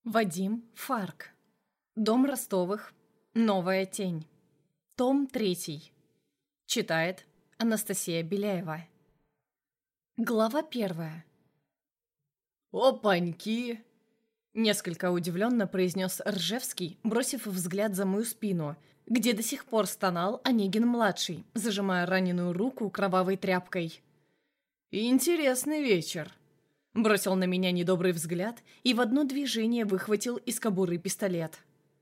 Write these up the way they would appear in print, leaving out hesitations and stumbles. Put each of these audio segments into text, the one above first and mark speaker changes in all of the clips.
Speaker 1: Вадим Фарк. Дом Ростовых. Новая тень. Том 3. Читает Анастасия Беляева. Глава 1. «Опаньки!» Несколько удивленно произнес Ржевский, бросив взгляд за мою спину, где до сих пор стонал Онегин-младший, зажимая раненую руку кровавой тряпкой. «Интересный вечер!» Бросил на меня недобрый взгляд и в одно движение выхватил из кобуры пистолет.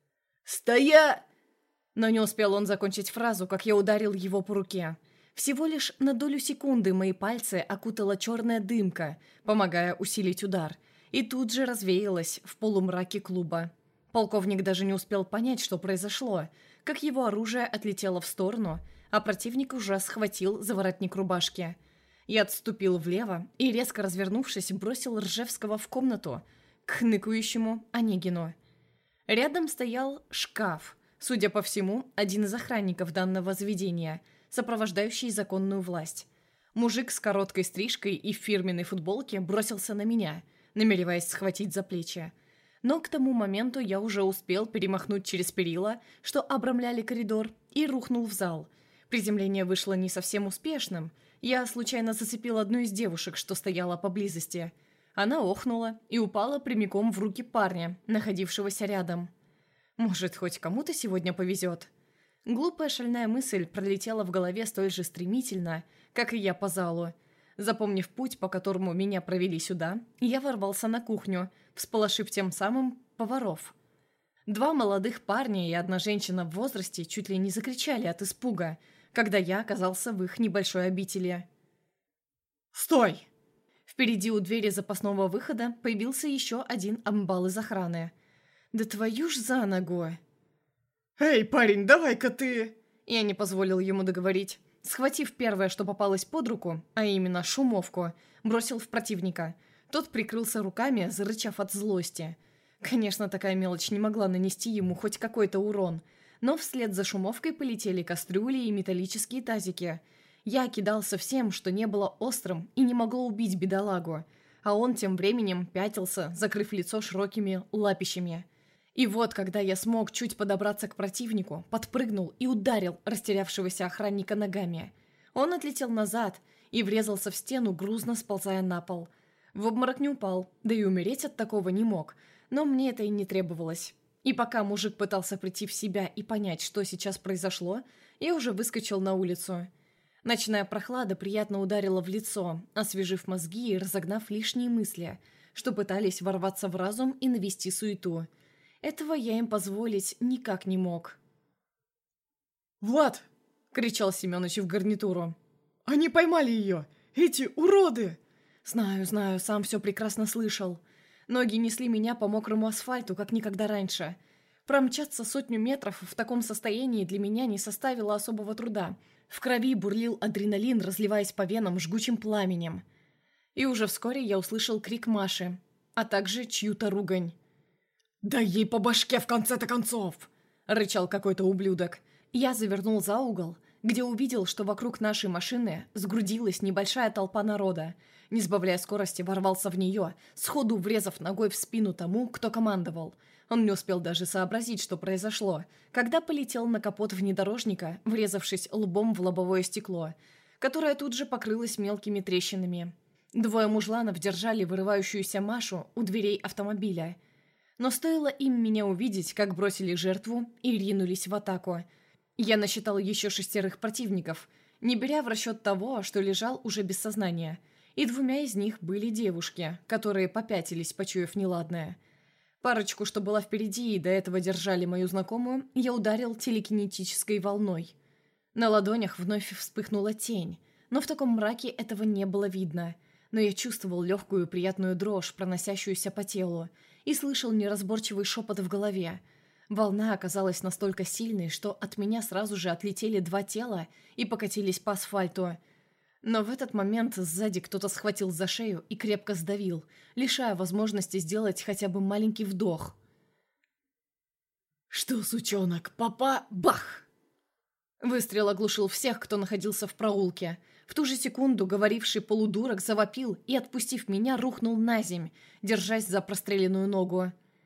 Speaker 1: «Стоя!» Но не успел он закончить фразу, как я ударил его по руке. Всего лишь на долю секунды мои пальцы окутала черная дымка, помогая усилить удар, и тут же развеялась в полумраке клуба. Полковник даже не успел понять, что произошло, как его оружие отлетело в сторону, а противник уже схватил за воротник рубашки. Я отступил влево и, резко развернувшись, бросил Ржевского в комнату к хныкающему Онегину. Рядом стоял шкаф, судя по всему, один из охранников данного заведения, сопровождающий законную власть. Мужик с короткой стрижкой и в фирменной футболке бросился на меня, намереваясь схватить за плечи. Но к тому моменту я уже успел перемахнуть через перила, что обрамляли коридор, и рухнул в зал. Приземление вышло не совсем успешным. Я случайно зацепил одну из девушек, что стояла поблизости. Она охнула и упала прямиком в руки парня, находившегося рядом. Может, хоть кому-то сегодня повезет? Глупая шальная мысль пролетела в голове столь же стремительно, как и я по залу. Запомнив путь, по которому меня провели сюда, я ворвался на кухню, всполошив тем самым поваров. Два молодых парня и одна женщина в возрасте чуть ли не закричали от испуга, когда я оказался в их небольшой обители. «Стой!» Впереди у двери запасного выхода появился еще один амбал из охраны. «Да твою ж за ногу!» «Эй, парень, давай-ка ты...» Я не позволил ему договорить. Схватив первое, что попалось под руку, а именно шумовку, бросил в противника. Тот прикрылся руками, зарычав от злости. Конечно, такая мелочь не могла нанести ему хоть какой-то урон, но вслед за шумовкой полетели кастрюли и металлические тазики. Я кидался всем, что не было острым и не могло убить бедолагу, а он тем временем пятился, закрыв лицо широкими лапищами. И вот, когда я смог чуть подобраться к противнику, подпрыгнул и ударил растерявшегося охранника ногами. Он отлетел назад и врезался в стену, грузно сползая на пол. В обморок не упал, да и умереть от такого не мог, но мне это и не требовалось. И пока мужик пытался прийти в себя и понять, что сейчас произошло, я уже выскочил на улицу. Ночная прохлада приятно ударила в лицо, освежив мозги и разогнав лишние мысли, что пытались ворваться в разум и навести суету. Этого я им позволить никак не мог. «Влад!» — кричал Семёныч в гарнитуру. «Они поймали ее! Эти уроды!» «Знаю, сам все прекрасно слышал. Ноги несли меня по мокрому асфальту, как никогда раньше. Промчаться 100 метров в таком состоянии для меня не составило особого труда. В крови бурлил адреналин, разливаясь по венам жгучим пламенем. И уже вскоре я услышал крик Маши, а также чью-то ругань. «Дай ей по башке в конце-то концов!» — рычал какой-то ублюдок. Я завернул за угол, где увидел, что вокруг нашей машины сгрудилась небольшая толпа народа. Не сбавляя скорости, ворвался в нее, сходу врезав ногой в спину тому, кто командовал. Он не успел даже сообразить, что произошло, когда полетел на капот внедорожника, врезавшись лбом в лобовое стекло, которое тут же покрылось мелкими трещинами. Двое мужланов держали вырывающуюся Машу у дверей автомобиля. Но стоило им меня увидеть, как бросили жертву и ринулись в атаку. Я насчитал еще 6 противников, не беря в расчет того, что лежал уже без сознания, и 2 из них были девушки, которые попятились, почуяв неладное. Парочку, что была впереди и до этого держали мою знакомую, я ударил телекинетической волной. На ладонях вновь вспыхнула тень, но в таком мраке этого не было видно. Но я чувствовал легкую приятную дрожь, проносящуюся по телу, и слышал неразборчивый шепот в голове. Волна оказалась настолько сильной, что от меня сразу же отлетели 2 тела и покатились по асфальту. Но в этот момент сзади кто-то схватил за шею и крепко сдавил, лишая возможности сделать хотя бы маленький вдох. «Что, сучонок, папа, бах!» Выстрел оглушил всех, кто находился в проулке. В ту же секунду говоривший полудурок завопил и, отпустив меня, рухнул на земь, держась за простреленную ногу.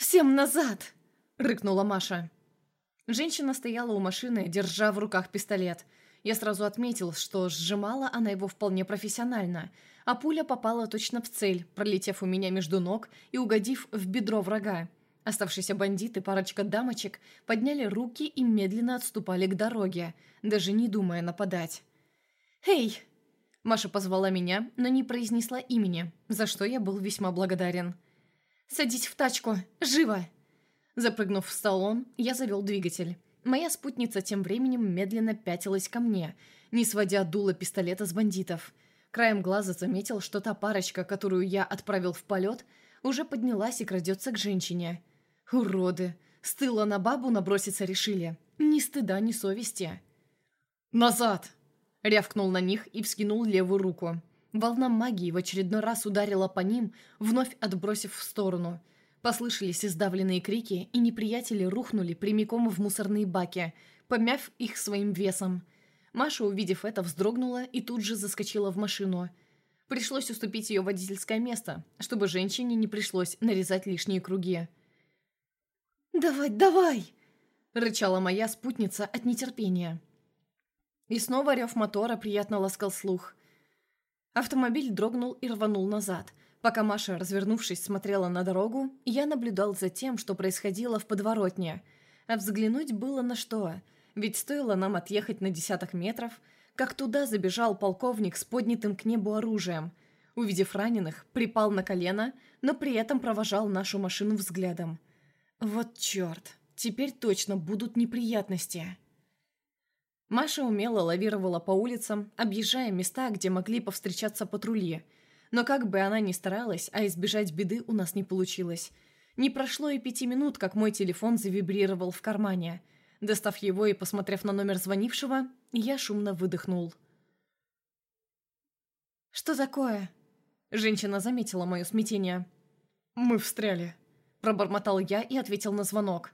Speaker 1: «Всем назад!» — рыкнула Маша. Женщина стояла у машины, держа в руках пистолет. Я сразу отметил, что сжимала она его вполне профессионально, а пуля попала точно в цель, пролетев у меня между ног и угодив в бедро врага. Оставшиеся бандиты, парочка дамочек, подняли руки и медленно отступали к дороге, даже не думая нападать. «Эй!» Маша позвала меня, но не произнесла имени, за что я был весьма благодарен. «Садись в тачку! Живо!» Запрыгнув в салон, я завел двигатель. Моя спутница тем временем медленно пятилась ко мне, не сводя дуло пистолета с бандитов. Краем глаза заметил, что та парочка, которую я отправил в полет, уже поднялась и крадется к женщине. Уроды! С тыла на бабу наброситься решили. Ни стыда, ни совести. «Назад!» — рявкнул на них и вскинул левую руку. Волна магии в очередной раз ударила по ним, вновь отбросив в сторону. Послышались издавленные крики, и неприятели рухнули прямиком в мусорные баки, помяв их своим весом. Маша, увидев это, вздрогнула и тут же заскочила в машину. Пришлось уступить ее водительское место, чтобы женщине не пришлось нарезать лишние круги. «Давай, давай!» — рычала моя спутница от нетерпения. И снова рев мотора приятно ласкал слух. Автомобиль дрогнул и рванул назад. Пока Маша, развернувшись, смотрела на дорогу, я наблюдал за тем, что происходило в подворотне. А взглянуть было на что. Ведь стоило нам отъехать на десяток метров, как туда забежал полковник с поднятым к небу оружием. Увидев раненых, припал на колено, но при этом провожал нашу машину взглядом. Вот черт, теперь точно будут неприятности. Маша умело лавировала по улицам, объезжая места, где могли повстречаться патрули. Но как бы она ни старалась, а избежать беды у нас не получилось. Не прошло и 5 минут, как мой телефон завибрировал в кармане. Достав его и посмотрев на номер звонившего, я шумно выдохнул. «Что такое?» Женщина заметила мое смятение. «Мы встряли», — пробормотал я и ответил на звонок.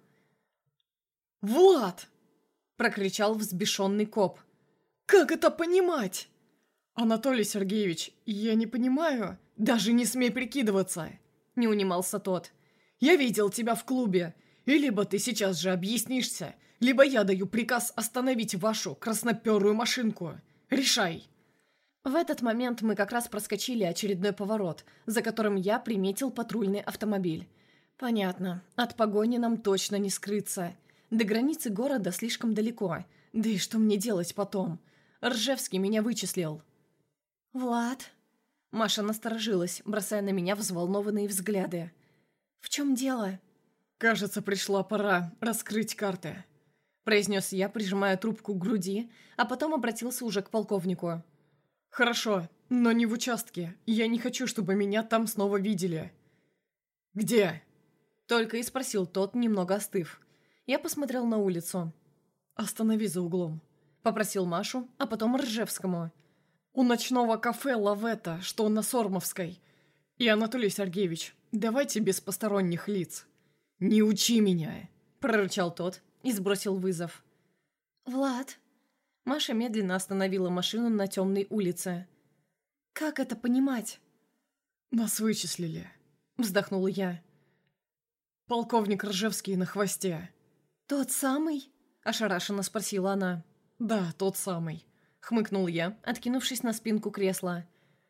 Speaker 1: «Влад!» — прокричал взбешенный коп. «Как это понимать?» «Анатолий Сергеевич, я не понимаю. Даже не смей прикидываться!» — не унимался тот. «Я видел тебя в клубе. И либо ты сейчас же объяснишься, либо я даю приказ остановить вашу красноперую машинку. Решай!» В этот момент мы как раз проскочили очередной поворот, за которым я приметил патрульный автомобиль. Понятно, от погони нам точно не скрыться. До границы города слишком далеко. Да и что мне делать потом? Ржевский меня вычислил. «Влад?» Маша насторожилась, бросая на меня взволнованные взгляды. «В чем дело?» «Кажется, пришла пора раскрыть карты», — произнес я, прижимая трубку к груди, а потом обратился уже к полковнику. «Хорошо, но не в участке. Я не хочу, чтобы меня там снова видели». «Где?» — только и спросил тот, немного остыв. Я посмотрел на улицу. «Останови за углом», — попросил Машу, а потом Ржевскому. «У ночного кафе «Лавета», что на Сормовской. И, Анатолий Сергеевич, давайте без посторонних лиц». «Не учи меня», — прорычал тот и сбросил вызов. «Влад?» Маша медленно остановила машину на темной улице. «Как это понимать?» «Нас вычислили», — вздохнул я. «Полковник Ржевский на хвосте». «Тот самый?» — ошарашенно спросила она. «Да, тот самый», — хмыкнул я, откинувшись на спинку кресла.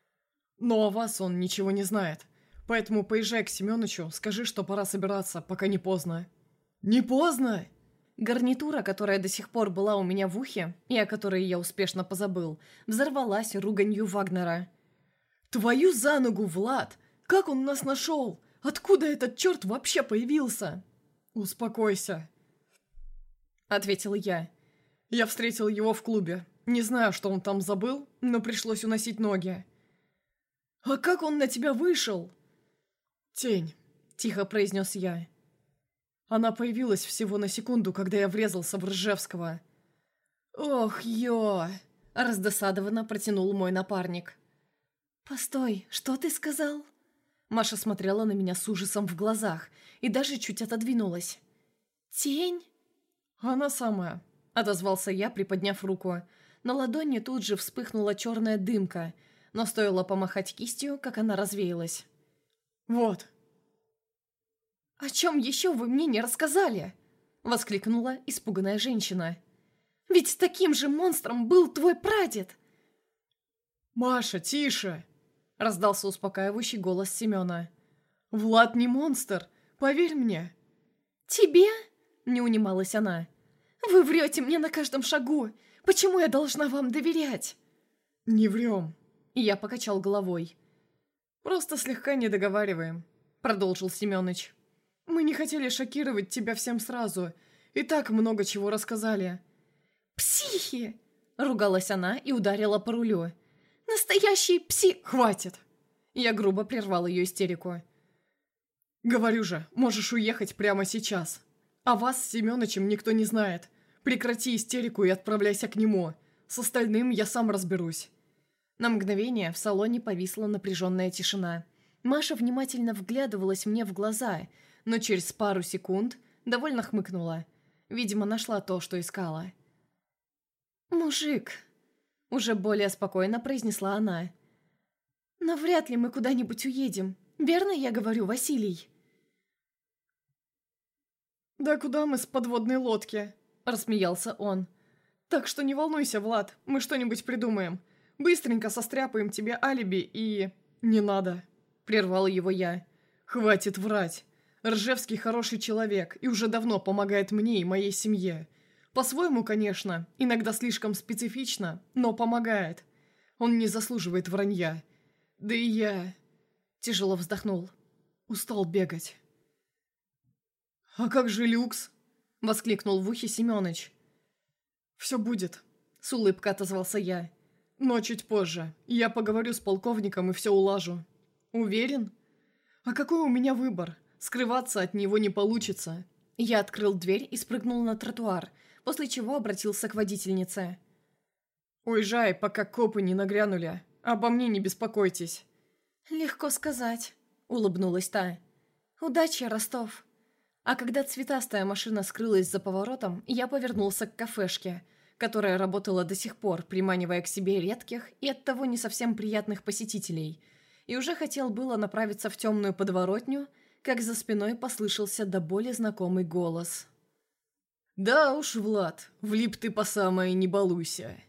Speaker 1: «Но о вас он ничего не знает, поэтому поезжай к Семёнычу, скажи, что пора собираться, пока не поздно». «Не поздно?» Гарнитура, которая до сих пор была у меня в ухе, и о которой я успешно позабыл, взорвалась руганью Вагнера. «Твою за ногу, Влад! Как он нас нашел? Откуда этот черт вообще появился?» «Успокойся», — ответил я. «Я встретил его в клубе. Не знаю, что он там забыл, но пришлось уносить ноги». «А как он на тебя вышел?» «Тень», — тихо произнес я. Она появилась всего на секунду, когда я врезался в Ржевского. «Ох, ё!» – раздосадованно протянул мой напарник. «Постой, что ты сказал?» Маша смотрела на меня с ужасом в глазах и даже чуть отодвинулась. «Тень?» «Она самая», – отозвался я, приподняв руку. На ладони тут же вспыхнула черная дымка, но стоило помахать кистью, как она развеялась. «Вот». «О чем еще вы мне не рассказали?» — воскликнула испуганная женщина. «Ведь таким же монстром был твой прадед!»
Speaker 2: «Маша, тише!» — раздался успокаивающий голос Семена. «Влад не монстр, поверь мне!»
Speaker 1: «Тебе?» — не унималась она. «Вы врете мне на каждом шагу! Почему я должна вам доверять?»
Speaker 2: «Не врем!»
Speaker 1: — я покачал головой.
Speaker 2: «Просто слегка не договариваем», — продолжил Семёныч. «Мы не хотели шокировать тебя всем сразу, и так много чего рассказали».
Speaker 1: «Психи!» — ругалась она и ударила по рулю. «Настоящий пси...»
Speaker 2: «Хватит!»
Speaker 1: Я грубо прервал ее истерику.
Speaker 2: «Говорю же, можешь уехать прямо сейчас. О вас с Семёнычем никто не знает. Прекрати истерику и отправляйся к нему. С остальным я сам разберусь».
Speaker 1: На мгновение в салоне повисла напряженная тишина. Маша внимательно вглядывалась мне в глаза, но через пару секунд довольно хмыкнула. Видимо, нашла то, что искала. «Мужик», — уже более спокойно произнесла она. «Но вряд ли мы куда-нибудь уедем. Верно я говорю, Василий?»
Speaker 2: «Да куда мы с подводной лодки?» – рассмеялся он. «Так что не волнуйся, Влад, мы что-нибудь придумаем. Быстренько состряпаем тебе алиби и...» «Не надо», – прервал его я. «Хватит врать. Ржевский хороший человек и уже давно помогает мне и моей семье. По-своему, конечно, иногда слишком специфично, но помогает. Он не заслуживает вранья. Да и я...» Тяжело вздохнул. «Устал бегать». «А как же люкс?» — воскликнул в ухе Семёныч. «Все будет», — с улыбкой отозвался я. «Но чуть позже. Я поговорю с полковником и все улажу». «Уверен?» «А какой у меня выбор? Скрываться от него не получится».
Speaker 1: Я открыл дверь и спрыгнул на тротуар, после чего обратился к водительнице.
Speaker 2: «Уезжай, пока копы не нагрянули. Обо мне не беспокойтесь».
Speaker 1: «Легко сказать», — улыбнулась та. «Удачи, Ростов». А когда цветастая машина скрылась за поворотом, я повернулся к кафешке, которая работала до сих пор, приманивая к себе редких и оттого не совсем приятных посетителей, и уже хотел было направиться в темную подворотню, как за спиной послышался до боли знакомый голос.
Speaker 2: «Да уж, Влад, влип ты по самое не балуйся».